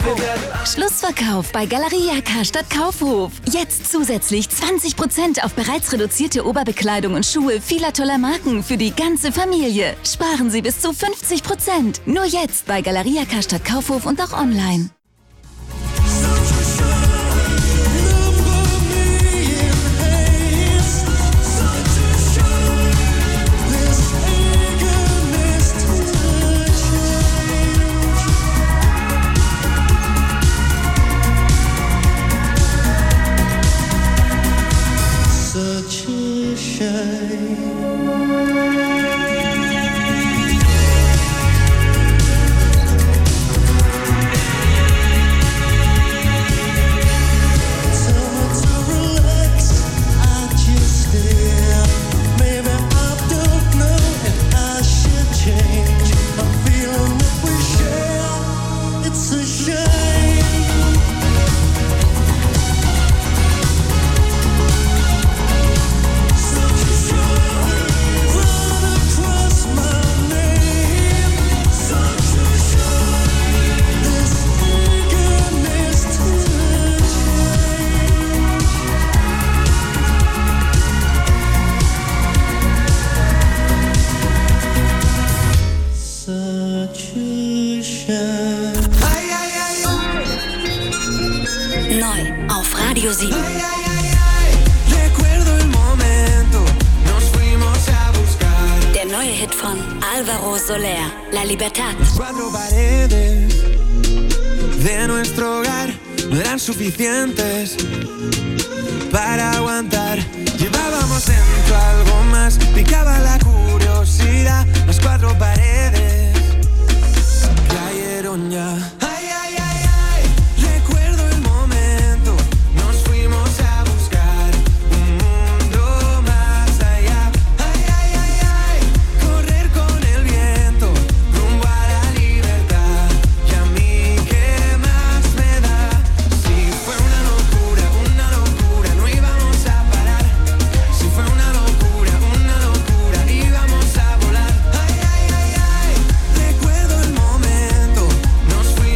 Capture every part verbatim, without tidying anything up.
Schlussverkauf bei Galeria Karstadt Kaufhof. Jetzt zusätzlich zwanzig Prozent auf bereits reduzierte Oberbekleidung und Schuhe vieler toller Marken für die ganze Familie. Sparen Sie bis zu fünfzig Prozent. Nur jetzt bei Galeria Karstadt Kaufhof und auch online. Soler, La Libertad. Las cuatro paredes de nuestro hogar no eran suficientes para aguantar. Llevábamos dentro algo más, picaba la curiosidad. Las cuatro paredes cayeron ya. Recuerdo el momento, nos fuimos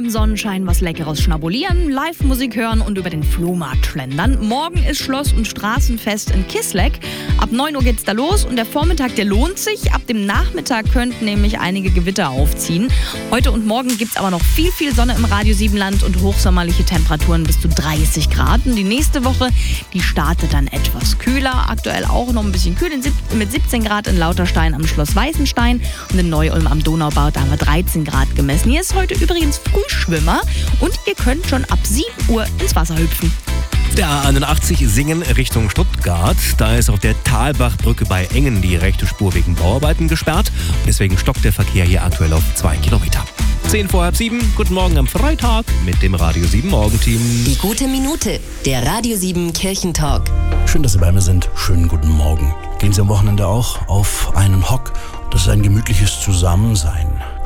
Sonnenschein was Leckeres schnabulieren, Live-Musik hören und über den Flohmarkt schlendern. Morgen ist Schloss- und Straßenfest in Kisleck. Ab neun Uhr geht's da los und der Vormittag, der lohnt sich. Ab dem Nachmittag könnten nämlich einige Gewitter aufziehen. Heute und morgen gibt's aber noch viel, viel Sonne im Radio Siebenland und hochsommerliche Temperaturen bis zu dreißig Grad. Und die nächste Woche, die startet dann etwas kühler. Aktuell auch noch ein bisschen kühl mit siebzehn Grad in Lauterstein am Schloss Weißenstein und in Neu-Ulm am Donaubad, da haben wir dreizehn Grad gemessen. Hier ist heute übrigens Frühschwimmer und ihr könnt schon ab sieben Uhr ins Wasser hüpfen. Der A einundachtzig Singen Richtung Stuttgart. Da ist auf der Talbachbrücke bei Engen die rechte Spur wegen Bauarbeiten gesperrt. Deswegen stockt der Verkehr hier aktuell auf zwei Kilometer. Zehn vor halb sieben. Guten Morgen am Freitag mit dem Radio sieben Morgenteam. Die gute Minute, der Radio sieben Kirchentalk. Schön, dass Sie bei mir sind. Schönen guten Morgen. Gehen Sie am Wochenende auch auf einen Hock. Das ist ein gemütliches Zusammensein.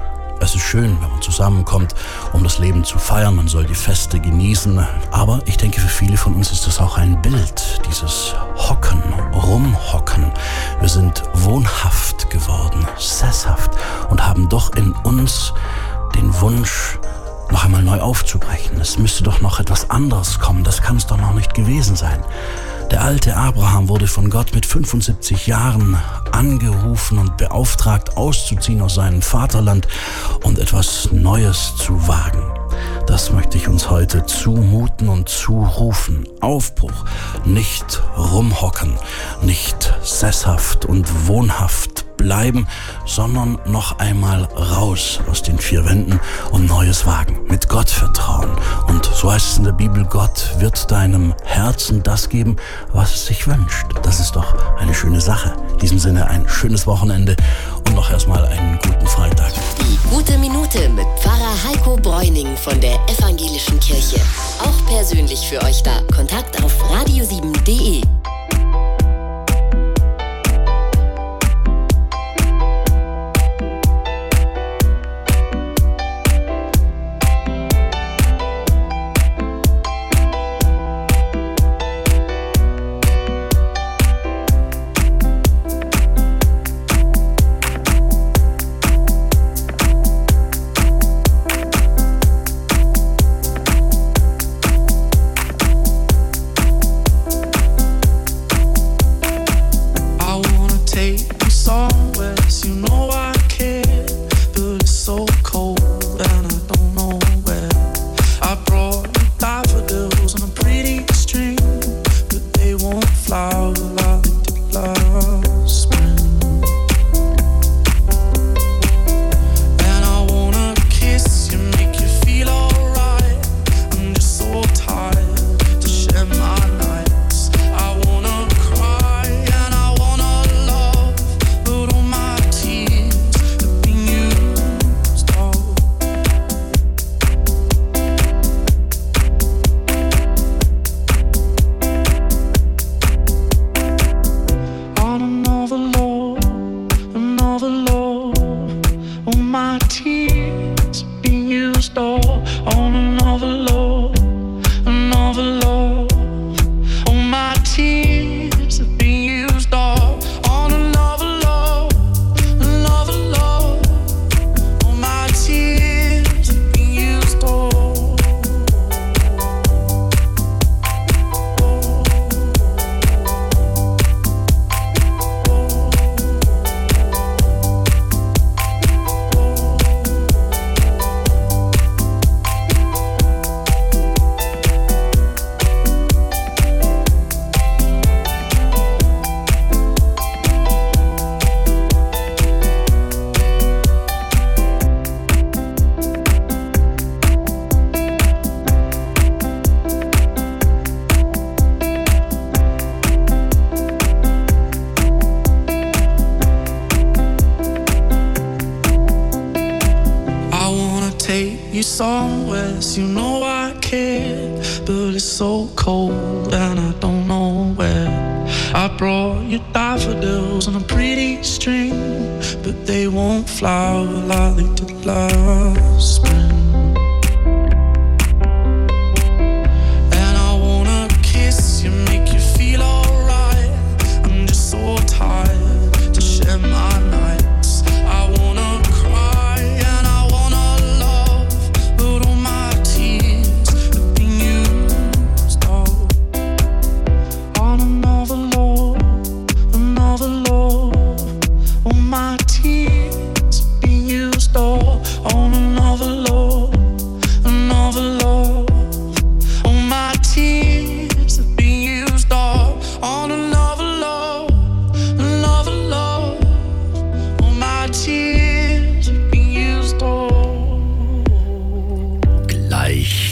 Es ist schön, wenn man zusammenkommt, um das Leben zu feiern. Man soll die Feste genießen. Aber ich denke, für viele von uns ist das auch ein Bild. Dieses Hocken, Rumhocken. Wir sind wohnhaft geworden, sesshaft und haben doch in uns den Wunsch, noch einmal neu aufzubrechen. Es müsste doch noch etwas anderes kommen. Das kann es doch noch nicht gewesen sein. Der alte Abraham wurde von Gott mit fünfundsiebzig Jahren angerufen und beauftragt, auszuziehen aus seinem Vaterland und etwas Neues zu wagen. Das möchte ich uns heute zumuten und zurufen. Aufbruch, nicht rumhocken, nicht sesshaft und wohnhaft bleiben, sondern noch einmal raus aus den vier Wänden und Neues wagen. Mit Gott vertrauen. Und so heißt es in der Bibel, Gott wird deinem Herzen das geben, was es sich wünscht. Das ist doch eine schöne Sache. In diesem Sinne ein schönes Wochenende und noch erstmal einen guten Freitag. Die gute Minute mit Pfarrer Heiko Bräuning von der Evangelischen Kirche. Auch persönlich für euch da. Kontakt auf radio sieben punkt de. You know I care, but it's so cold and I don't know where. I brought you daffodils on a pretty string, but they won't flower like they did last spring. My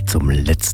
zum letzten